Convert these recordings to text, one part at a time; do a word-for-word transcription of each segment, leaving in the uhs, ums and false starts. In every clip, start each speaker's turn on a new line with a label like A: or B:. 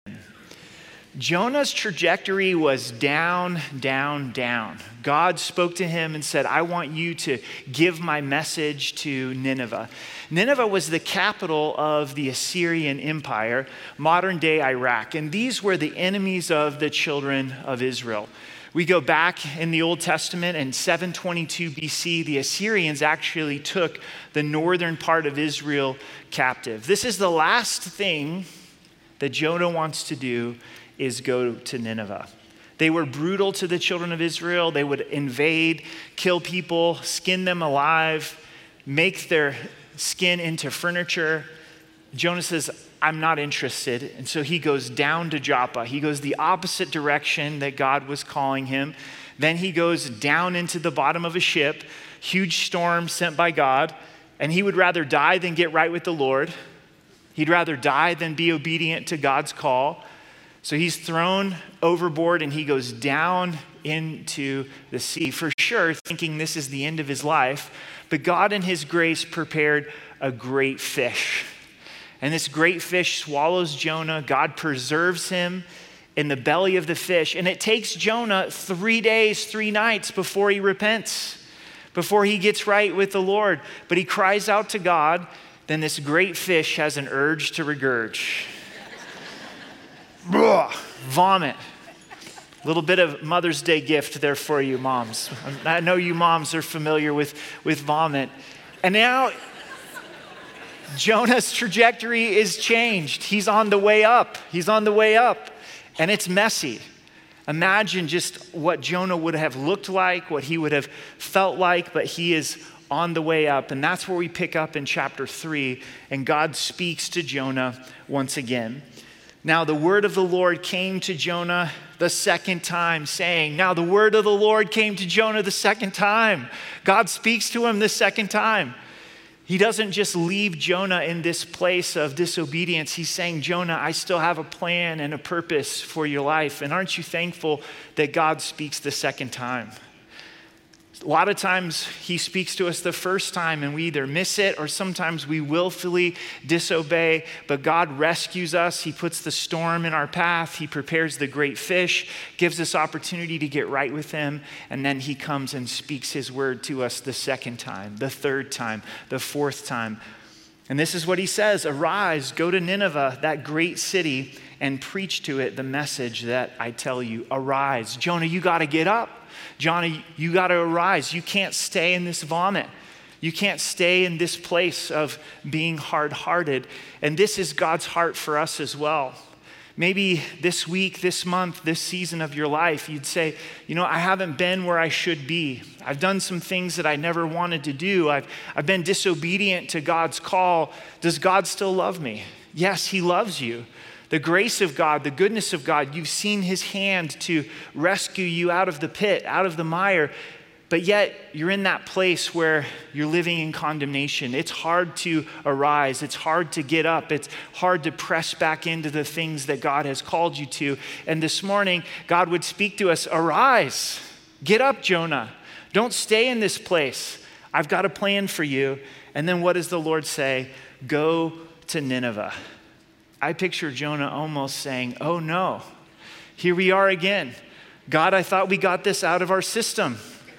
A: Jonah's trajectory was down, down, down. God spoke to him and said, I want you to give my message to Nineveh. Nineveh was the capital of the Assyrian Empire, modern day Iraq, and these were the enemies of the children of Israel. We go back in the Old Testament in seven twenty-two B C, the Assyrians actually took the northern part of Israel captive. This is the last thing that Jonah wants to do is go to Nineveh. They were brutal to the children of Israel. They would invade, kill people, skin them alive, make their skin into furniture. Jonah says, I'm not interested. And so he goes down to Joppa. He goes the opposite direction that God was calling him. Then he goes down into the bottom of a ship, huge storm sent by God, and he would rather die than get right with the Lord. He'd rather die than be obedient to God's call. So he's thrown overboard and he goes down into the sea, for sure, thinking this is the end of his life. But God in his grace prepared a great fish. And this great fish swallows Jonah. God preserves him in the belly of the fish. And it takes Jonah three days, three nights before he repents, before he gets right with the Lord. But he cries out to God. Then this great fish has an urge to regurge. Vomit. A little bit of Mother's Day gift there for you, moms. I know you moms are familiar with, with vomit. And now Jonah's trajectory is changed. He's on the way up. He's on the way up. And it's messy. Imagine just what Jonah would have looked like, what he would have felt like, but he is on the way up. And that's where we pick up in chapter three. And God speaks to Jonah once again. Now the word of the Lord came to Jonah the second time, saying, now the word of the Lord came to Jonah the second time. God speaks to him the second time. He doesn't just leave Jonah in this place of disobedience. He's saying, Jonah, I still have a plan and a purpose for your life. And aren't you thankful that God speaks the second time? A lot of times he speaks to us the first time and we either miss it or sometimes we willfully disobey, but God rescues us. He puts the storm in our path. He prepares the great fish, gives us opportunity to get right with him, and then he comes and speaks his word to us the second time, the third time, the fourth time. And this is what he says, arise, go to Nineveh, that great city, and preach to it the message that I tell you. Arise. Jonah, you got to get up. Jonah, you got to arise. You can't stay in this vomit. You can't stay in this place of being hard-hearted. And this is God's heart for us as well. Maybe this week, this month, this season of your life, you'd say, you know, I haven't been where I should be. I've done some things that I never wanted to do. I've, I've been disobedient to God's call. Does God still love me? Yes, he loves you. The grace of God, the goodness of God, you've seen his hand to rescue you out of the pit, out of the mire, but yet you're in that place where you're living in condemnation. It's hard to arise. It's hard to get up. It's hard to press back into the things that God has called you to. And this morning, God would speak to us, arise, get up, Jonah. Don't stay in this place. I've got a plan for you. And then what does the Lord say? Go to Nineveh. I picture Jonah almost saying, oh no, here we are again. God, I thought we got this out of our system.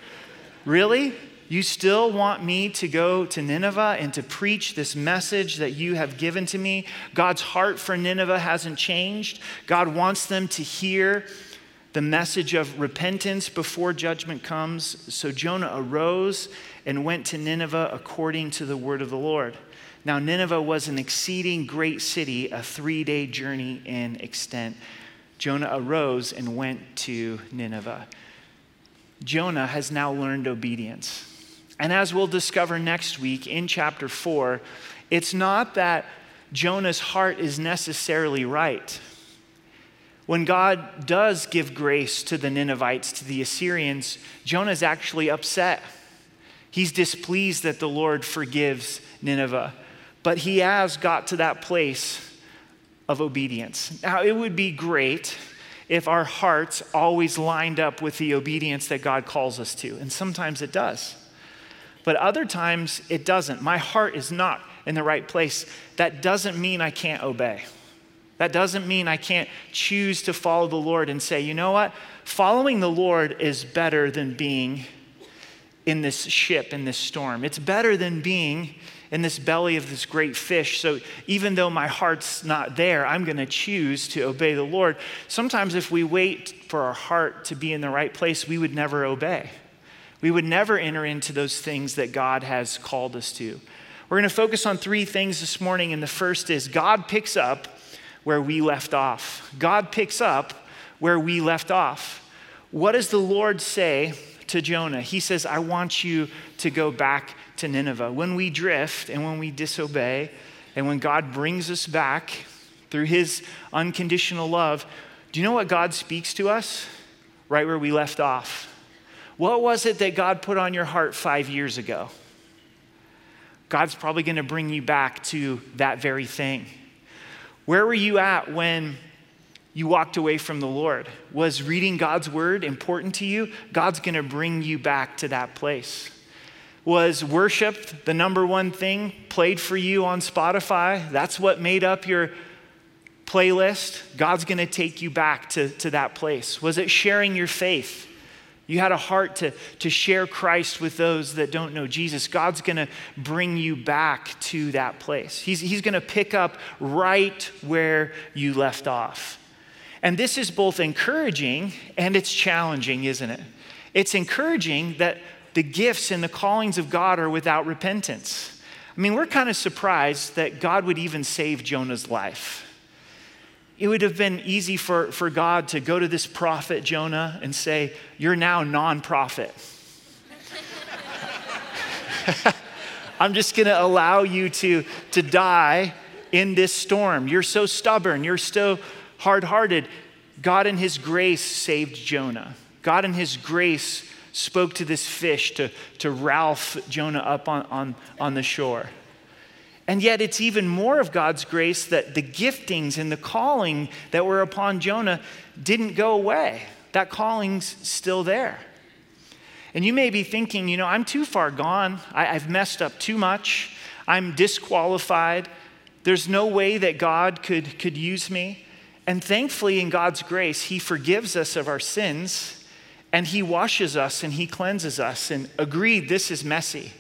A: Really? You still want me to go to Nineveh and to preach this message that you have given to me? God's heart for Nineveh hasn't changed. God wants them to hear the message of repentance before judgment comes. So Jonah arose and went to Nineveh according to the word of the Lord. Now, Nineveh was an exceeding great city, a three-day journey in extent. Jonah arose and went to Nineveh. Jonah has now learned obedience. And as we'll discover next week in chapter four, it's not that Jonah's heart is necessarily right. When God does give grace to the Ninevites, to the Assyrians, Jonah's actually upset. He's displeased that the Lord forgives Nineveh. But he has got to that place of obedience. Now, it would be great if our hearts always lined up with the obedience that God calls us to. And sometimes it does. But other times it doesn't. My heart is not in the right place. That doesn't mean I can't obey. That doesn't mean I can't choose to follow the Lord and say, you know what? Following the Lord is better than being in this ship, in this storm. It's better than being in this belly of this great fish. So even though my heart's not there, I'm going to choose to obey the Lord. Sometimes if we wait for our heart to be in the right place, we would never obey. We would never enter into those things that God has called us to. We're going to focus on three things this morning, and the first is God picks up where we left off. God picks up where we left off. What does the Lord say to Jonah? He says, I want you to go back to Nineveh. When we drift and when we disobey, and when God brings us back through his unconditional love, do you know what God speaks to us? Right where we left off. What was it that God put on your heart five years ago? God's probably going to bring you back to that very thing. Where were you at when you walked away from the Lord? Was reading God's word important to you? God's going to bring you back to that place. Was worship the number one thing played for you on Spotify? That's what made up your playlist. God's going to take you back to, to that place. Was it sharing your faith? You had a heart to, to share Christ with those that don't know Jesus. God's going to bring you back to that place. He's, he's going to pick up right where you left off. And this is both encouraging and it's challenging, isn't it? It's encouraging that the gifts and the callings of God are without repentance. I mean, we're kind of surprised that God would even save Jonah's life. It would have been easy for, for God to go to this prophet Jonah and say, you're now non-prophet. I'm just going to allow you to, to die in this storm. You're so stubborn. You're so hard-hearted. God in his grace saved Jonah. God in his grace spoke to this fish to, to Ralph Jonah up on, on, on the shore. And yet it's even more of God's grace that the giftings and the calling that were upon Jonah didn't go away. That calling's still there. And you may be thinking, you know, I'm too far gone. I, I've messed up too much. I'm disqualified. There's no way that God could, could use me. And thankfully, in God's grace, he forgives us of our sins, and he washes us and he cleanses us. And agreed, this is messy.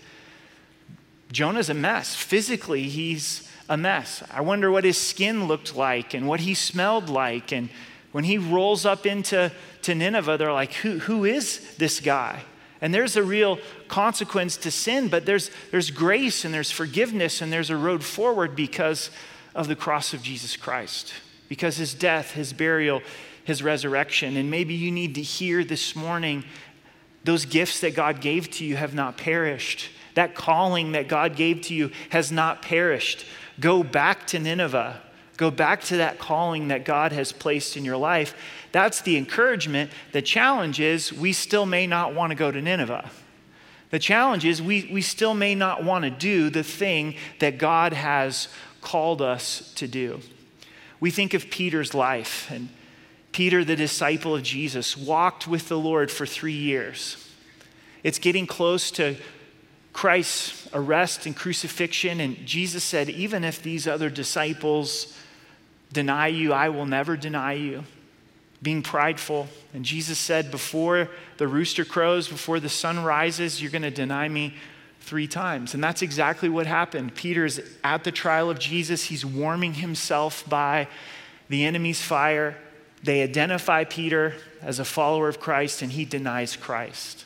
A: Jonah's a mess. Physically, he's a mess. I wonder what his skin looked like and what he smelled like. And when he rolls up into to Nineveh, they're like, who, who is this guy? And there's a real consequence to sin, but there's, there's grace and there's forgiveness and there's a road forward because of the cross of Jesus Christ. Because his death, his burial, his resurrection. And maybe you need to hear this morning, those gifts that God gave to you have not perished. That calling that God gave to you has not perished. Go back to Nineveh. Go back to that calling that God has placed in your life. That's the encouragement. The challenge is we still may not want to go to Nineveh. The challenge is we, we still may not want to do the thing that God has called us to do. We think of Peter's life, and Peter, the disciple of Jesus, walked with the Lord for three years. It's getting close to Christ's arrest and crucifixion, and Jesus said, even if these other disciples deny you, I will never deny you. Being prideful. And Jesus said, before the rooster crows, before the sun rises, you're going to deny me three times. And that's exactly what happened. Peter's at the trial of Jesus. He's warming himself by the enemy's fire. They identify Peter as a follower of Christ, and he denies Christ.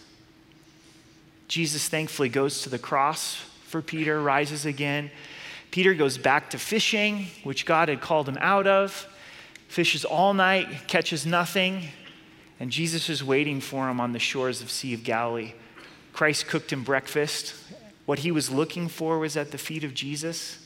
A: Jesus thankfully goes to the cross for Peter, rises again. Peter goes back to fishing, which God had called him out of. Fishes all night, catches nothing, and Jesus is waiting for him on the shores of Sea of Galilee. Christ cooked him breakfast. What he was looking for was at the feet of Jesus.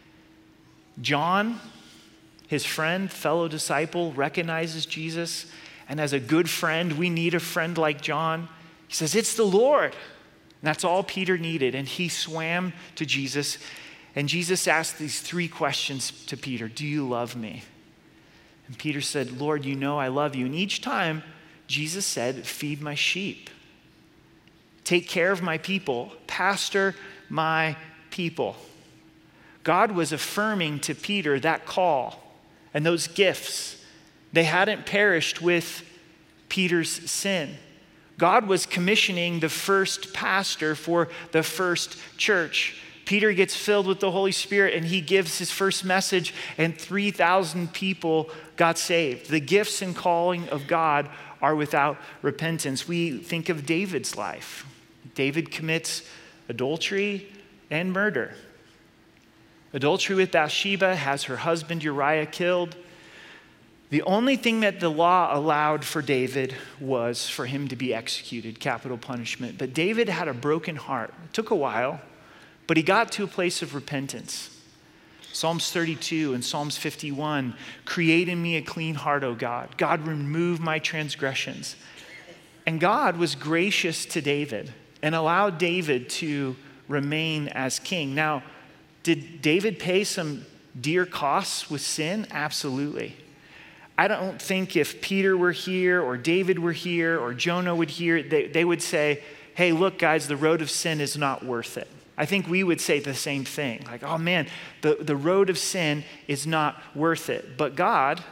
A: John, his friend, fellow disciple, recognizes Jesus, and as a good friend, we need a friend like John. He says, it's the Lord. And that's all Peter needed, and he swam to Jesus, and Jesus asked these three questions to Peter. Do you love me? And Peter said, Lord, you know I love you. And each time, Jesus said, feed my sheep. Take care of my people. Pastor my people. God was affirming to Peter that call And those gifts, they hadn't perished with Peter's sin. God was commissioning the first pastor for the first church. Peter gets filled with the Holy Spirit and he gives his first message, and three thousand people got saved. The gifts and calling of God are without repentance. We think of David's life. David commits adultery and murder. Adultery with Bathsheba, has her husband Uriah killed. The only thing that the law allowed for David was for him to be executed, capital punishment. But David had a broken heart. It took a while, but he got to a place of repentance. Psalms thirty-two and Psalms fifty-one, create in me a clean heart, O God. God, remove my transgressions. And God was gracious to David and allowed David to remain as king. Now, did David pay some dear costs with sin? Absolutely. I don't think if Peter were here or David were here or Jonah would hear, they, they would say, hey, look, guys, the road of sin is not worth it. I think we would say the same thing. Like, oh man, the, the road of sin is not worth it. But God,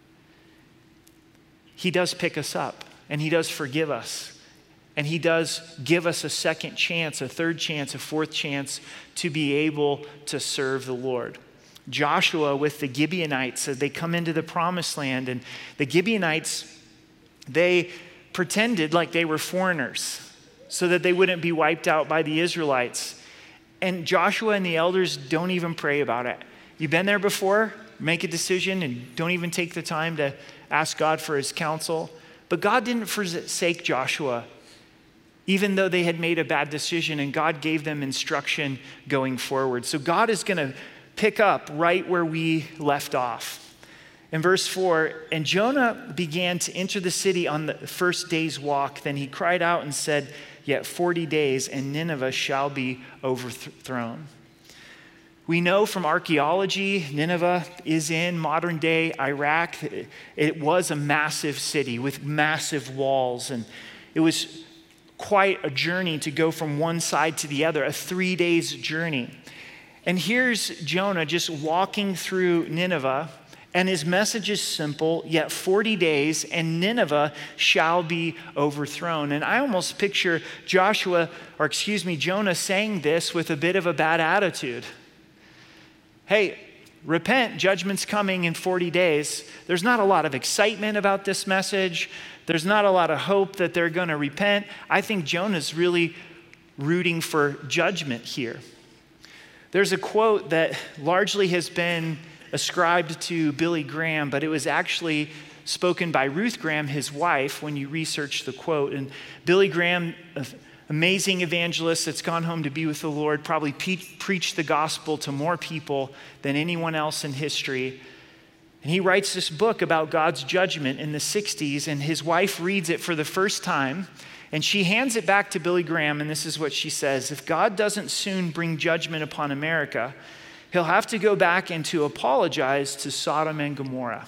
A: he does pick us up and he does forgive us. And he does give us a second chance, a third chance, a fourth chance to be able to serve the Lord. Joshua with the Gibeonites, as they come into the promised land, and the Gibeonites, they pretended like they were foreigners so that they wouldn't be wiped out by the Israelites. And Joshua and the elders don't even pray about it. You've been there before? Make a decision and don't even take the time to ask God for his counsel. But God didn't forsake Joshua, even though they had made a bad decision, and God gave them instruction going forward. So God is going to pick up right where we left off. In verse four, and Jonah began to enter the city on the first day's walk. Then he cried out and said, yet forty days and Nineveh shall be overthrown. We know from archaeology, Nineveh is in modern day Iraq. It was a massive city with massive walls, and it was quite a journey to go from one side to the other, a three days journey. And here's Jonah just walking through Nineveh, and his message is simple, yet forty days and Nineveh shall be overthrown. And I almost picture Joshua, or excuse me, Jonah saying this with a bit of a bad attitude. Hey, repent, judgment's coming in forty days. There's not a lot of excitement about this message. There's not a lot of hope that they're going to repent. I think Jonah's really rooting for judgment here. There's a quote that largely has been ascribed to Billy Graham, but it was actually spoken by Ruth Graham, his wife, when you research the quote. And Billy Graham, an amazing evangelist that's gone home to be with the Lord, probably pe- preached the gospel to more people than anyone else in history. And he writes this book about God's judgment in the sixties, and his wife reads it for the first time. And she hands it back to Billy Graham, and this is what she says. If God doesn't soon bring judgment upon America, he'll have to go back and to apologize to Sodom and Gomorrah.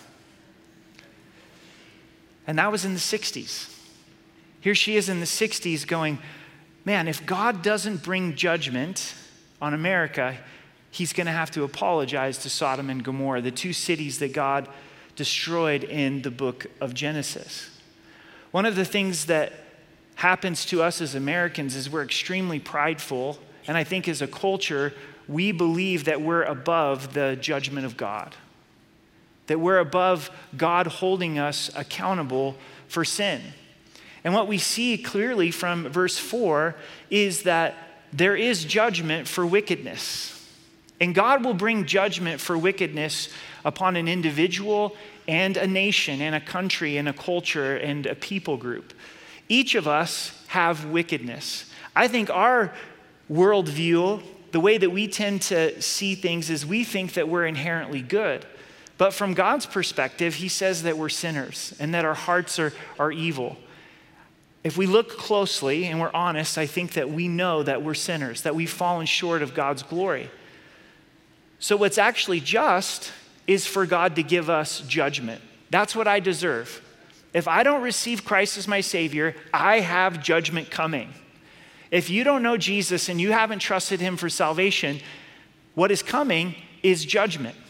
A: And that was in the sixties. Here she is in the sixties going, man, if God doesn't bring judgment on America, he's going to have to apologize to Sodom and Gomorrah, the two cities that God destroyed in the book of Genesis. One of the things that happens to us as Americans is we're extremely prideful, and I think as a culture, we believe that we're above the judgment of God, that we're above God holding us accountable for sin. And what we see clearly from verse four is that there is judgment for wickedness. And God will bring judgment for wickedness upon an individual and a nation and a country and a culture and a people group. Each of us have wickedness. I think our worldview, the way that we tend to see things, is we think that we're inherently good. But from God's perspective, he says that we're sinners and that our hearts are, are evil. If we look closely and we're honest, I think that we know that we're sinners, that we've fallen short of God's glory. So what's actually just is for God to give us judgment. That's what I deserve. If I don't receive Christ as my Savior, I have judgment coming. If you don't know Jesus and you haven't trusted him for salvation, what is coming is judgment.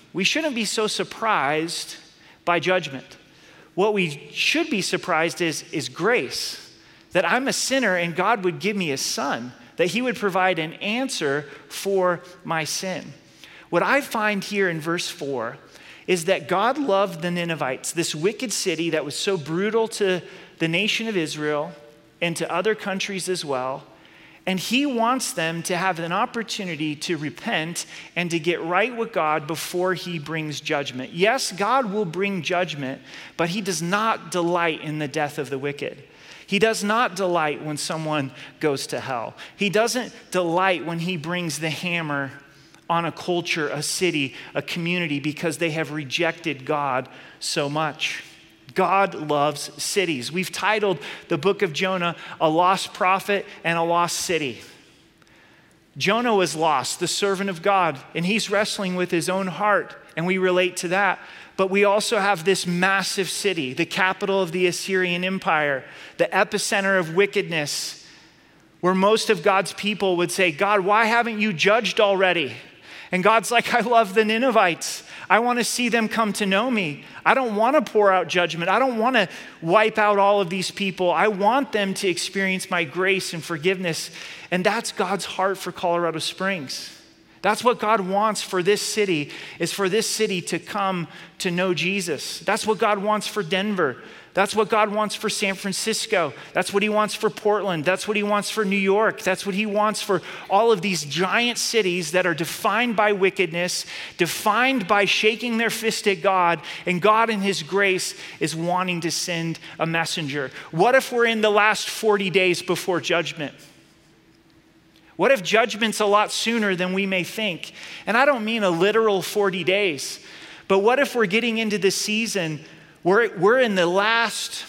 A: we shouldn't be so surprised by judgment. What we should be surprised is, is grace, that I'm a sinner and God would give me a son, that he would provide an answer for my sin. What I find here in verse four is that God loved the Ninevites, this wicked city that was so brutal to the nation of Israel and to other countries as well. And he wants them to have an opportunity to repent and to get right with God before he brings judgment. Yes, God will bring judgment, but he does not delight in the death of the wicked. He does not delight when someone goes to hell. He doesn't delight when he brings the hammer on a culture, a city, a community, because they have rejected God so much. God loves cities. We've titled the book of Jonah, A Lost Prophet and a Lost City. Jonah was lost, the servant of God, and he's wrestling with his own heart, and we relate to that. But we also have this massive city, the capital of the Assyrian Empire, the epicenter of wickedness, where most of God's people would say, God, why haven't you judged already? And God's like, I love the Ninevites. I want to see them come to know me. I don't want to pour out judgment. I don't want to wipe out all of these people. I want them to experience my grace and forgiveness. And that's God's heart for Colorado Springs. That's what God wants for this city, is for this city to come to know Jesus. That's what God wants for Denver. That's what God wants for San Francisco. That's what he wants for Portland. That's what he wants for New York. That's what he wants for all of these giant cities that are defined by wickedness, defined by shaking their fist at God, and God in his grace is wanting to send a messenger. What if we're in the last forty days before judgment? What if judgment's a lot sooner than we may think? And I don't mean a literal forty days, but what if we're getting into the season We're, we're in the last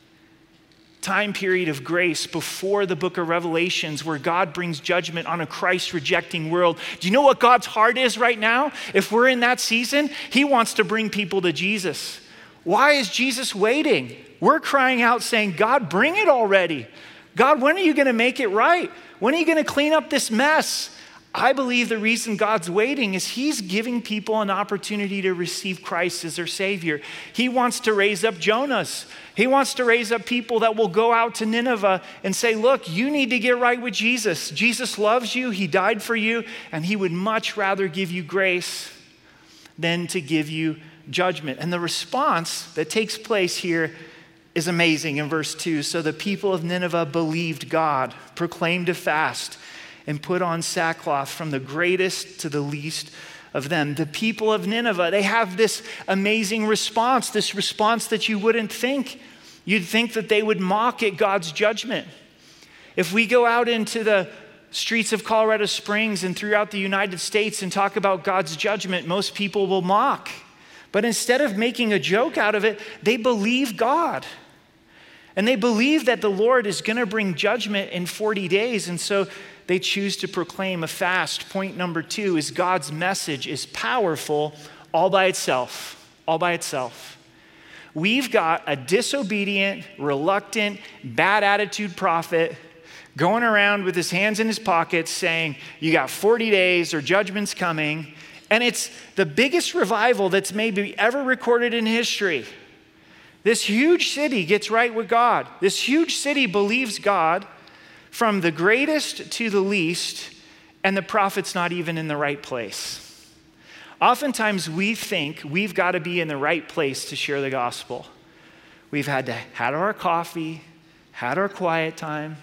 A: time period of grace before the book of Revelations, where God brings judgment on a Christ-rejecting world. Do you know what God's heart is right now? If we're in that season, he wants to bring people to Jesus. Why is Jesus waiting? We're crying out saying, God, bring it already. God, when are you going to make it right? When are you going to clean up this mess? I believe the reason God's waiting is he's giving people an opportunity to receive Christ as their Savior. He wants to raise up Jonahs. He wants to raise up people that will go out to Nineveh and say, look, you need to get right with Jesus. Jesus loves you. He died for you, and he would much rather give you grace than to give you judgment. And the response that takes place here is amazing in verse two. So the people of Nineveh believed God, proclaimed a fast, and put on sackcloth, from the greatest to the least of them. The people of Nineveh, they have this amazing response, this response that you wouldn't think. You'd think that they would mock at God's judgment. If we go out into the streets of Colorado Springs and throughout the United States and talk about God's judgment, most people will mock. But instead of making a joke out of it, they believe God. And they believe that the Lord is going to bring judgment in forty days. And so they choose to proclaim a fast. Point number two is God's message is powerful all by itself, all by itself. We've got a disobedient, reluctant, bad attitude prophet going around with his hands in his pockets saying, you got forty days or judgment's coming. And it's the biggest revival that's maybe ever recorded in history. This huge city gets right with God. This huge city believes God, from the greatest to the least, and the prophet's not even in the right place. Oftentimes we think we've got to be in the right place to share the gospel. We've had to had our coffee, had our quiet time,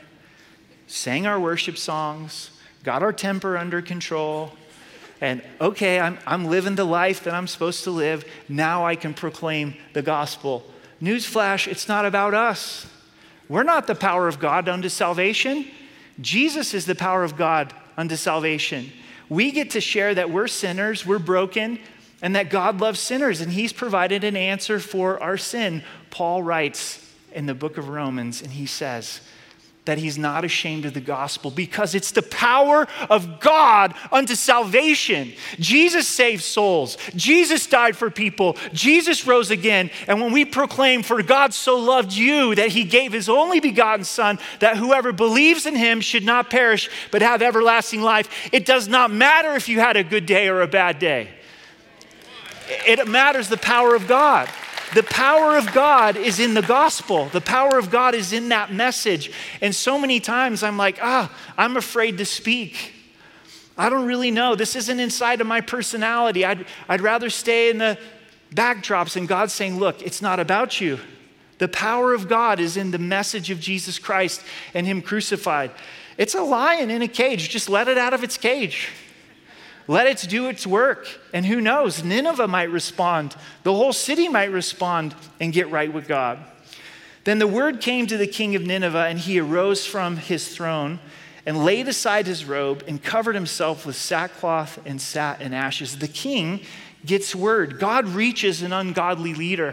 A: sang our worship songs, got our temper under control, and okay, I'm, I'm living the life that I'm supposed to live. Now I can proclaim the gospel. Newsflash, it's not about us. We're not the power of God unto salvation. Jesus is the power of God unto salvation. We get to share that we're sinners, we're broken, and that God loves sinners, and he's provided an answer for our sin. Paul writes in the book of Romans, and he says that he's not ashamed of the gospel because it's the power of God unto salvation. Jesus saves souls. Jesus died for people. Jesus rose again. And when we proclaim, for God so loved you that he gave his only begotten son, that whoever believes in him should not perish, but have everlasting life, it does not matter if you had a good day or a bad day. It matters the power of God. The power of God is in the gospel. The power of God is in that message. And so many times I'm like, ah, I'm afraid to speak. I don't really know. This isn't inside of my personality. I'd, I'd rather stay in the backdrops. And God's saying, look, it's not about you. The power of God is in the message of Jesus Christ and him crucified. It's a lion in a cage. Just let it out of its cage. Let it do its work. And who knows, Nineveh might respond. The whole city might respond and get right with God. Then the word came to the king of Nineveh, and he arose from his throne and laid aside his robe and covered himself with sackcloth and sat in ashes. The king gets word. God reaches an ungodly leader.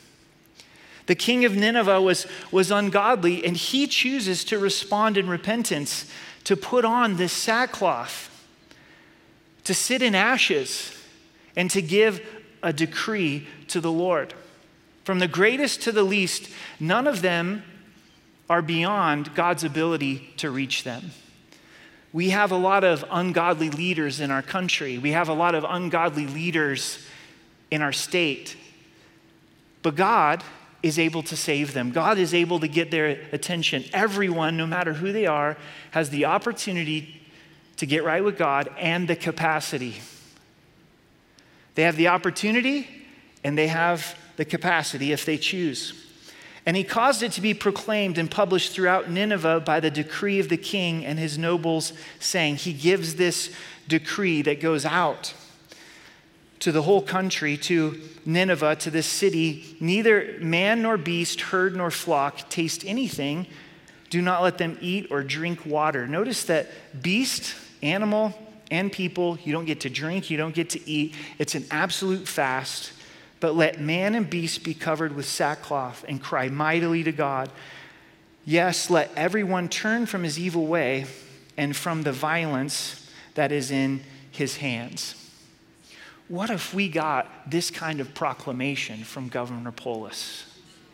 A: The king of Nineveh was, was ungodly, and he chooses to respond in repentance, to put on this sackcloth, to sit in ashes, and to give a decree to the Lord. From the greatest to the least, none of them are beyond God's ability to reach them. We have a lot of ungodly leaders in our country. We have a lot of ungodly leaders in our state. But God is able to save them. God is able to get their attention. Everyone, no matter who they are, has the opportunity to get right with God and the capacity. They have the opportunity and they have the capacity if they choose. And he caused it to be proclaimed and published throughout Nineveh by the decree of the king and his nobles, saying, he gives this decree that goes out to the whole country, to Nineveh, to this city, neither man nor beast, herd nor flock taste anything. Do not let them eat or drink water. Notice that beast, animal, and people, you don't get to drink, you don't get to eat. It's an absolute fast. But let man and beast be covered with sackcloth and cry mightily to God. Yes, let everyone turn from his evil way and from the violence that is in his hands. What if we got this kind of proclamation from Governor Polis?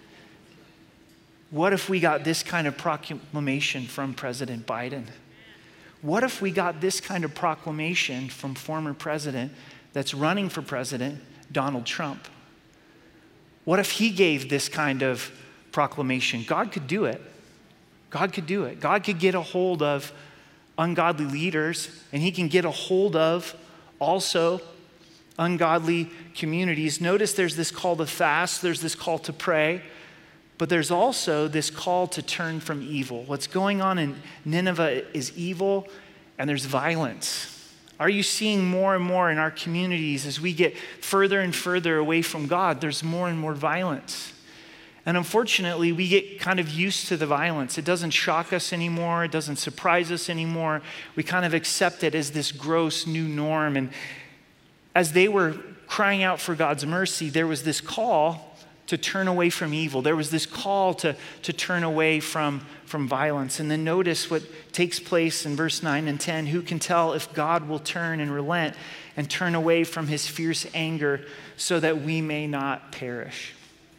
A: What if we got this kind of proclamation from President Biden? What if we got this kind of proclamation from former president that's running for president, Donald Trump? What if he gave this kind of proclamation? God could do it. God could do it. God could get a hold of ungodly leaders, and he can get a hold of also ungodly communities. Notice there's this call to fast, there's this call to pray, but there's also this call to turn from evil. What's going on in Nineveh is evil, and there's violence. Are you seeing more and more in our communities as we get further and further away from God, there's more and more violence? And unfortunately, we get kind of used to the violence. It doesn't shock us anymore. It doesn't surprise us anymore. We kind of accept it as this gross new norm. And as they were crying out for God's mercy, there was this call to turn away from evil. There was this call to, to turn away from, from violence. And then notice what takes place in verse nine and ten. Who can tell if God will turn and relent and turn away from his fierce anger so that we may not perish?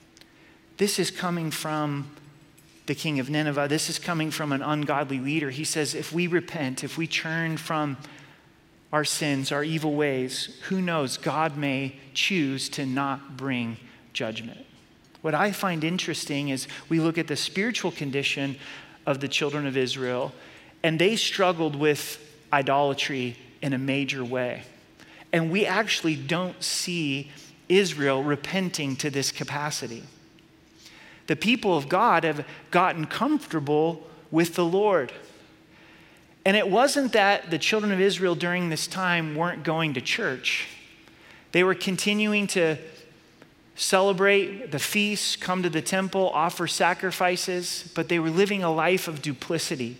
A: This is coming from the king of Nineveh. This is coming from an ungodly leader. He says, if we repent, if we turn from our sins, our evil ways, who knows, God may choose to not bring judgment. What I find interesting is we look at the spiritual condition of the children of Israel, and they struggled with idolatry in a major way. And we actually don't see Israel repenting to this capacity. The people of God have gotten comfortable with the Lord. And it wasn't that the children of Israel during this time weren't going to church. They were continuing to celebrate the feasts, come to the temple, offer sacrifices, but they were living a life of duplicity.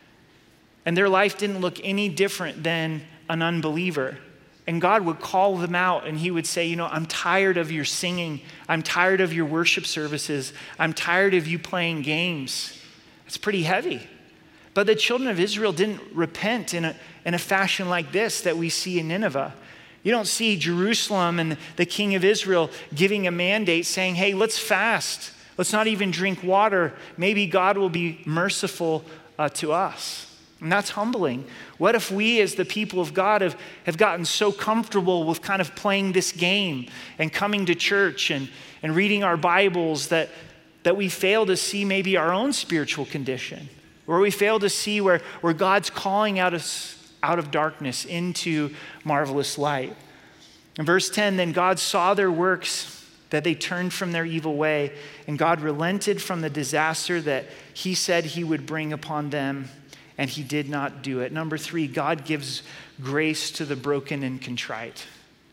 A: And their life didn't look any different than an unbeliever. And God would call them out and he would say, you know, I'm tired of your singing. I'm tired of your worship services. I'm tired of you playing games. It's pretty heavy. But the children of Israel didn't repent in a, in a fashion like this that we see in Nineveh. You don't see Jerusalem and the king of Israel giving a mandate saying, hey, let's fast. Let's not even drink water. Maybe God will be merciful uh, to us. And that's humbling. What if we as the people of God have, have gotten so comfortable with kind of playing this game and coming to church and, and reading our Bibles that, that we fail to see maybe our own spiritual condition, or we fail to see where, where God's calling out us out of darkness into marvelous light. In verse ten, then God saw their works, that they turned from their evil way, and God relented from the disaster that he said he would bring upon them, and he did not do it. Number three, God gives grace to the broken and contrite.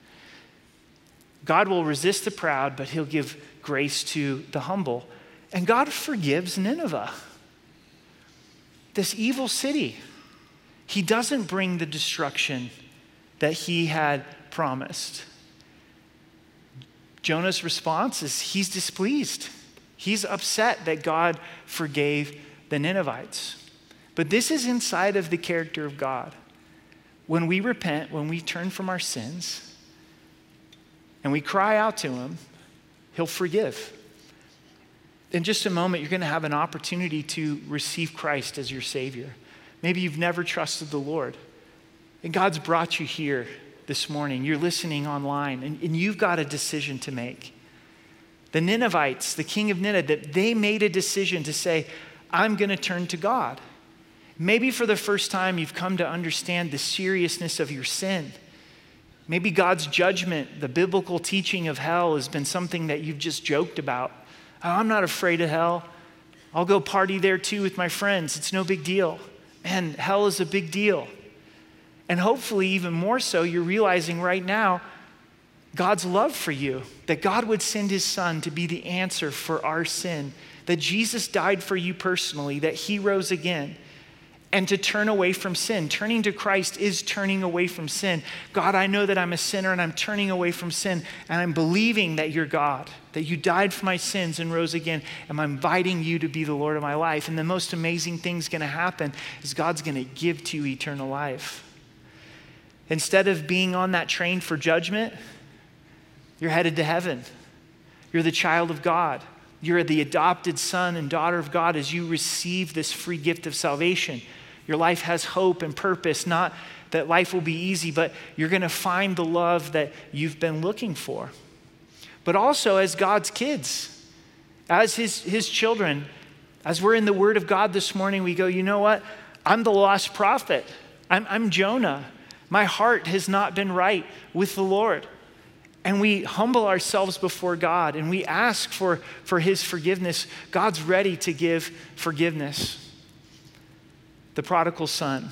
A: God will resist the proud, but he'll give grace to the humble. And God forgives Nineveh, this evil city. He doesn't bring the destruction that he had promised. Jonah's response is he's displeased. He's upset that God forgave the Ninevites. But this is inside of the character of God. When we repent, when we turn from our sins, and we cry out to him, he'll forgive. In just a moment, you're going to have an opportunity to receive Christ as your Savior. Maybe you've never trusted the Lord, and God's brought you here this morning. You're listening online, and, and you've got a decision to make. The Ninevites, the king of Nineveh, that they made a decision to say, I'm going to turn to God. Maybe for the first time you've come to understand the seriousness of your sin. Maybe God's judgment, the biblical teaching of hell has been something that you've just joked about. Oh, I'm not afraid of hell. I'll go party there too with my friends. It's no big deal. Man, hell is a big deal. And hopefully even more so, you're realizing right now God's love for you, that God would send his son to be the answer for our sin, that Jesus died for you personally, that he rose again. And to turn away from sin. Turning to Christ is turning away from sin. God, I know that I'm a sinner and I'm turning away from sin, and I'm believing that you're God, that you died for my sins and rose again, and I'm inviting you to be the Lord of my life. And the most amazing thing's going to happen is God's going to give to you eternal life. Instead of being on that train for judgment, you're headed to heaven. You're the child of God. You're the adopted son and daughter of God as you receive this free gift of salvation. Your life has hope and purpose, not that life will be easy, but you're going to find the love that you've been looking for. But also as God's kids, as his, his children, as we're in the Word of God this morning, we go, you know what? I'm the lost prophet. I'm, I'm Jonah. My heart has not been right with the Lord. And we humble ourselves before God and we ask for, for his forgiveness. God's ready to give forgiveness. The prodigal son,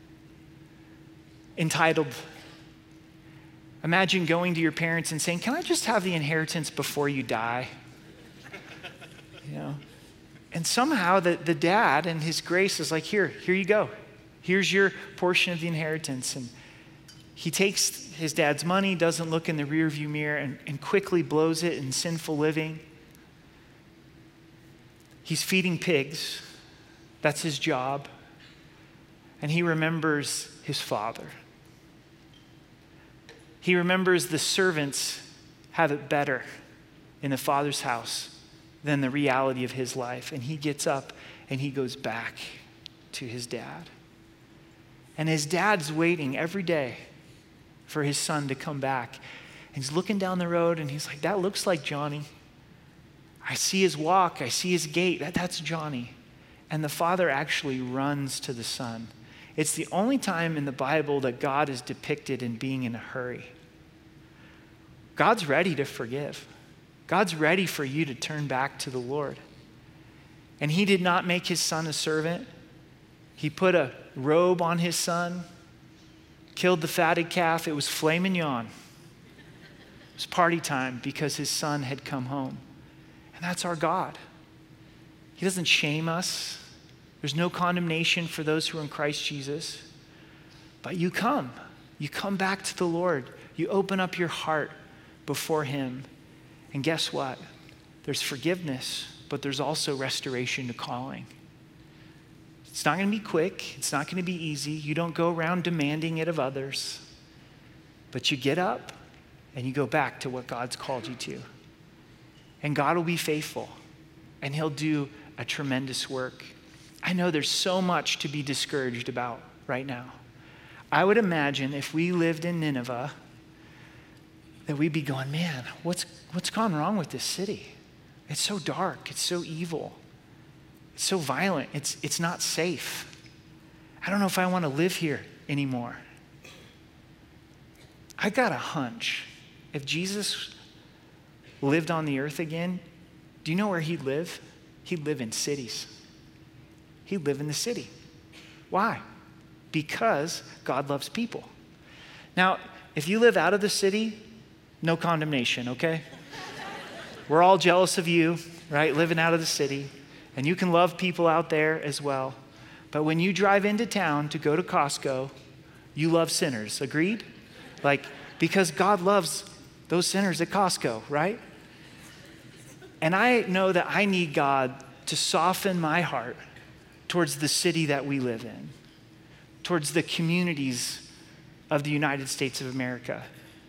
A: entitled, imagine going to your parents and saying, can I just have the inheritance before you die? You know, and somehow the, the dad and his grace is like, here, here you go. Here's your portion of the inheritance. And he takes his dad's money, doesn't look in the rearview mirror, and, and quickly blows it in sinful living. He's feeding pigs. That's his job. And he remembers his father. He remembers the servants have it better in the father's house than the reality of his life. And he gets up and he goes back to his dad. And his dad's waiting every day for his son to come back. And he's looking down the road and he's like, that looks like Johnny. I see his walk, I see his gait, that, that's Johnny. And the father actually runs to the son. It's the only time in the Bible that God is depicted in being in a hurry. God's ready to forgive. God's ready for you to turn back to the Lord. And he did not make his son a servant. He put a robe on his son, killed the fatted calf. It was filet mignon. It was party time because his son had come home. And that's our God. He doesn't shame us. There's no condemnation for those who are in Christ Jesus. But you come. You come back to the Lord. You open up your heart before him. And guess what? There's forgiveness, but there's also restoration to calling. It's not going to be quick. It's not going to be easy. You don't go around demanding it of others. But you get up and you go back to what God's called you to. And God will be faithful. And he'll do a tremendous work. I know there's so much to be discouraged about right now. I would imagine if we lived in Nineveh, that we'd be going, man, what's, what's gone wrong with this city? It's so dark. It's so evil. It's so violent. It's, it's not safe. I don't know if I want to live here anymore. I got a hunch. If Jesus lived on the earth again, do you know where he'd live? He'd live in cities. He'd live in the city. Why? Because God loves people. Now, if you live out of the city, no condemnation, okay? We're all jealous of you, right? Living out of the city. And you can love people out there as well. But when you drive into town to go to Costco, you love sinners. Agreed? Like, because God loves those sinners at Costco, right? And I know that I need God to soften my heart towards the city that we live in, towards the communities of the United States of America.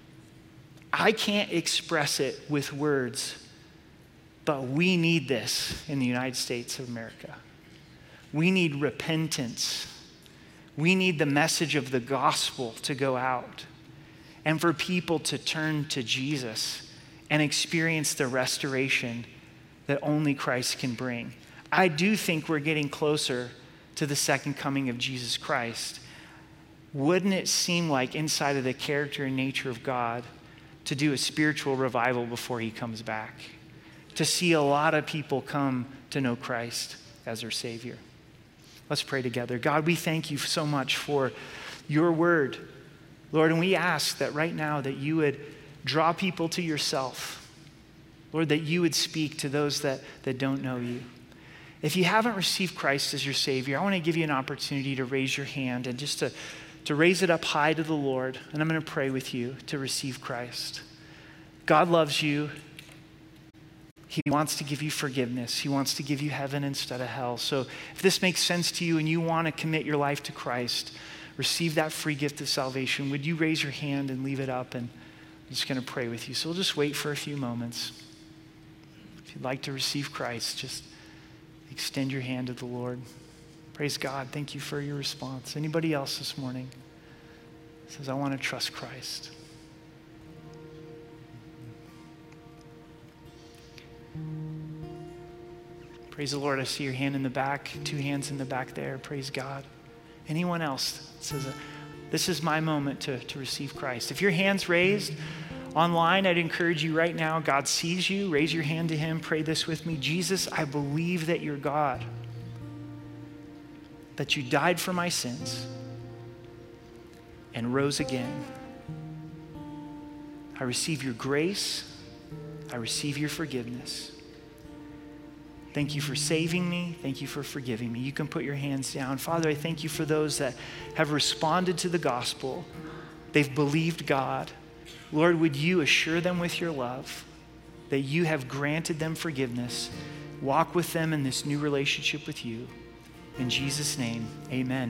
A: I can't express it with words, but we need this in the United States of America. We need repentance. We need the message of the gospel to go out and for people to turn to Jesus and experience the restoration that only Christ can bring. I do think we're getting closer to the second coming of Jesus Christ. Wouldn't it seem like inside of the character and nature of God to do a spiritual revival before he comes back? To see a lot of people come to know Christ as their Savior. Let's pray together. God, we thank you so much for your word, Lord, and we ask that right now that you would draw people to yourself. Lord, that you would speak to those that, that don't know you. If you haven't received Christ as your Savior, I want to give you an opportunity to raise your hand and just to, to raise it up high to the Lord. And I'm going to pray with you to receive Christ. God loves you. He wants to give you forgiveness. He wants to give you heaven instead of hell. So if this makes sense to you and you want to commit your life to Christ, receive that free gift of salvation, would you raise your hand and leave it up? And I'm just going to pray with you. So we'll just wait for a few moments. If you'd like to receive Christ, just extend your hand to the Lord. Praise God. Thank you for your response. Anybody else this morning says, I want to trust Christ? Praise the Lord. I see your hand in the back, two hands in the back there. Praise God. Anyone else that says, this is my moment to, to receive Christ? If your hand's raised online, I'd encourage you right now. God sees you. Raise your hand to him. Pray this with me. Jesus, I believe that you're God, that you died for my sins and rose again. I receive your grace. I receive your forgiveness. Thank you for saving me. Thank you for forgiving me. You can put your hands down. Father, I thank you for those that have responded to the gospel. They've believed God. Lord, would you assure them with your love that you have granted them forgiveness? Walk with them in this new relationship with you. In Jesus' name, amen.